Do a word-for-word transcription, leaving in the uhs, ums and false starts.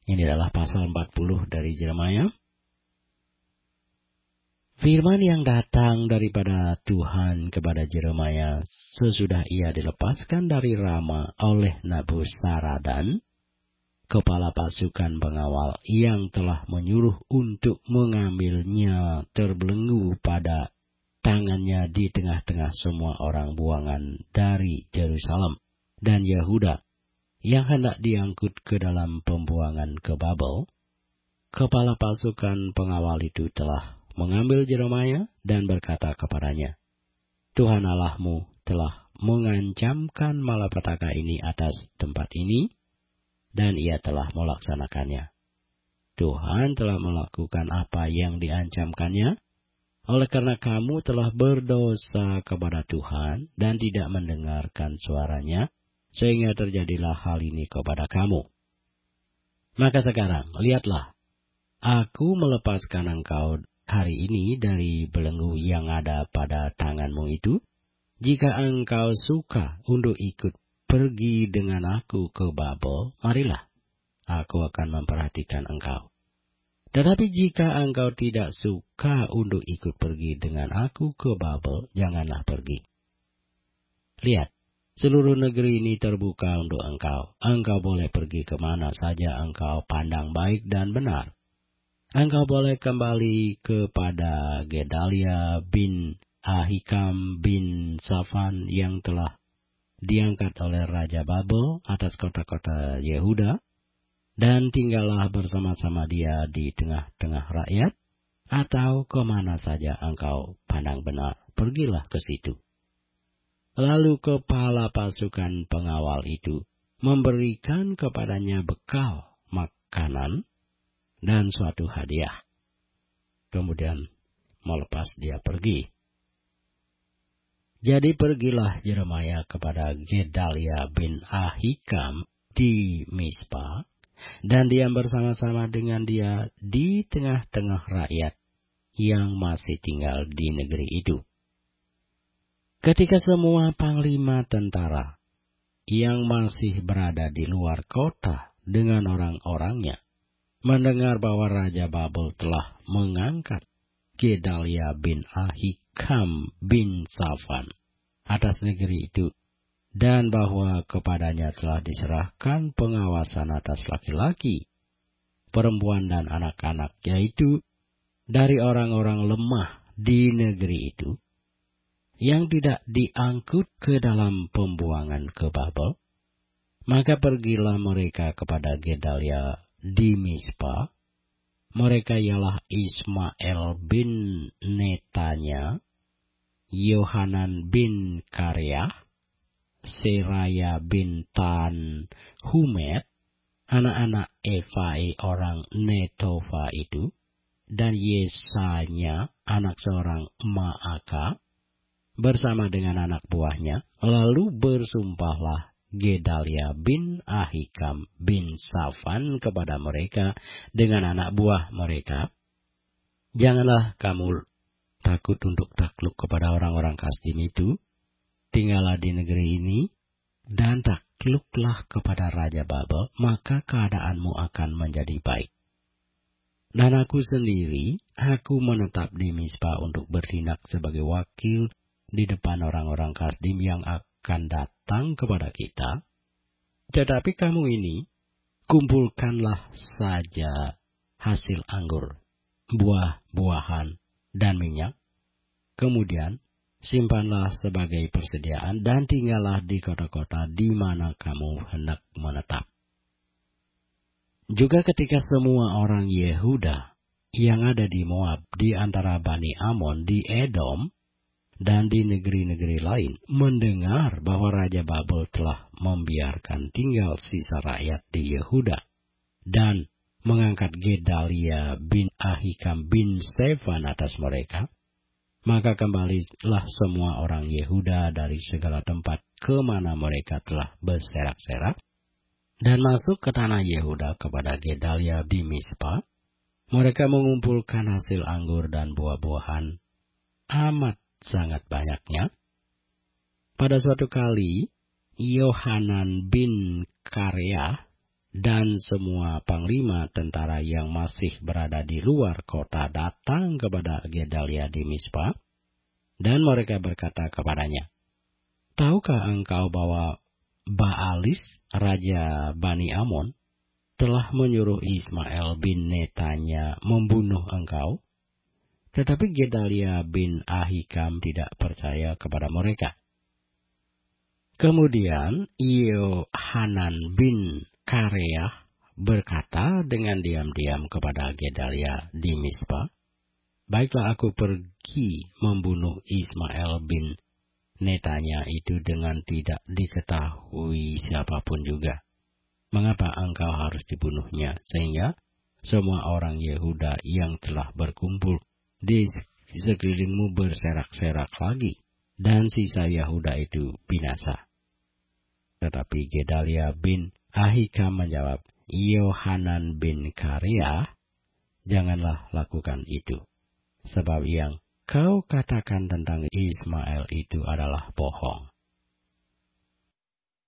Ini adalah pasal empat puluh dari Yeremia. Firman yang datang daripada Tuhan kepada Yeremia sesudah ia dilepaskan dari Rama oleh Nabuzaradan, kepala pasukan pengawal yang telah menyuruh untuk mengambilnya terbelenggu pada tangannya di tengah-tengah semua orang buangan dari Yerusalem dan Yehuda yang hendak diangkut ke dalam pembuangan ke Babel. Kepala pasukan pengawal itu telah mengambil Yeremia dan berkata kepadanya, Tuhan Allahmu telah mengancamkan malapetaka ini atas tempat ini, dan ia telah melaksanakannya. Tuhan telah melakukan apa yang diancamkannya, oleh karena kamu telah berdosa kepada Tuhan dan tidak mendengarkan suaranya, sehingga terjadilah hal ini kepada kamu. Maka sekarang, lihatlah, aku melepaskan engkau hari ini dari belenggu yang ada pada tanganmu itu. Jika engkau suka untuk ikut pergi dengan aku ke Babel, marilah, aku akan memperhatikan engkau. Tetapi jika engkau tidak suka untuk ikut pergi dengan aku ke Babel, janganlah pergi. Lihat, seluruh negeri ini terbuka untuk engkau. Engkau boleh pergi kemana saja engkau pandang baik dan benar. Engkau boleh kembali kepada Gedalia bin Ahikam bin Safan yang telah diangkat oleh Raja Babel atas kota-kota Yehuda, dan tinggallah bersama-sama dia di tengah-tengah rakyat, atau kemana saja engkau pandang benar, pergilah ke situ. Lalu kepala pasukan pengawal itu memberikan kepadanya bekal makanan dan suatu hadiah. Kemudian melepas dia pergi. Jadi pergilah Yeremia kepada Gedalia bin Ahikam di Mispa, dan diam bersama-sama dengan dia di tengah-tengah rakyat yang masih tinggal di negeri itu. Ketika semua panglima tentara yang masih berada di luar kota dengan orang-orangnya mendengar bahwa Raja Babel telah mengangkat Gedalia bin Ahikam bin Safan atas negeri itu, dan bahwa kepadanya telah diserahkan pengawasan atas laki-laki, perempuan dan anak-anak, yaitu dari orang-orang lemah di negeri itu, yang tidak diangkut ke dalam pembuangan ke Babel, maka pergilah mereka kepada Gedalia di Mispa. Mereka ialah Ismael bin Netanya, Yohanan bin Karyah, Seraya bin Tan Humet, anak-anak Efai orang Netofa itu, dan Yesanya, anak seorang Maaka, bersama dengan anak buahnya. Lalu bersumpahlah Gedalia bin Ahikam bin Safan kepada mereka dengan anak buah mereka, janganlah kamu takut untuk takluk kepada orang-orang Kasdim itu. Tinggallah di negeri ini dan takluklah kepada Raja Babel, maka keadaanmu akan menjadi baik. Dan aku sendiri, aku menetap di Mispa untuk bertindak sebagai wakil di depan orang-orang Kasdim yang akan datang kepada kita. Tetapi kamu ini, kumpulkanlah saja hasil anggur, buah-buahan, dan minyak. Kemudian, simpanlah sebagai persediaan dan tinggallah di kota-kota di mana kamu hendak menetap. Juga ketika semua orang Yehuda yang ada di Moab, di antara Bani Amon, di Edom, dan di negeri-negeri lain mendengar bahwa Raja Babel telah membiarkan tinggal sisa rakyat di Yehuda dan mengangkat Gedalia bin Ahikam bin Safan atas mereka, maka kembalilah semua orang Yehuda dari segala tempat ke mana mereka telah berserak-serak dan masuk ke tanah Yehuda kepada Gedalia di Mispa. Mereka mengumpulkan hasil anggur dan buah-buahan amat sangat banyaknya. Pada suatu kali, Yohanan bin Karyah, dan semua panglima tentara yang masih berada di luar kota datang kepada Gedalia di Mizpah, dan mereka berkata kepadanya, "Tahukah engkau bahwa Baalis, raja Bani Amon, telah menyuruh Ismail bin Netanya membunuh engkau?" Tetapi Gedalia bin Ahikam tidak percaya kepada mereka. Kemudian Yohanan bin Kareah berkata dengan diam-diam kepada Gedalia di Mizpah, "Baiklah, aku pergi membunuh Ismail bin Netanya itu dengan tidak diketahui siapapun juga. Mengapa engkau harus dibunuhnya, sehingga semua orang Yehuda yang telah berkumpul di sekelilingmu berserak-serak lagi, dan sisa Yehuda itu binasa?" Tetapi Gedalia bin Ahikam menjawab, "Yohanan bin Kareah, janganlah lakukan itu. Sebab yang kau katakan tentang Ismail itu adalah bohong.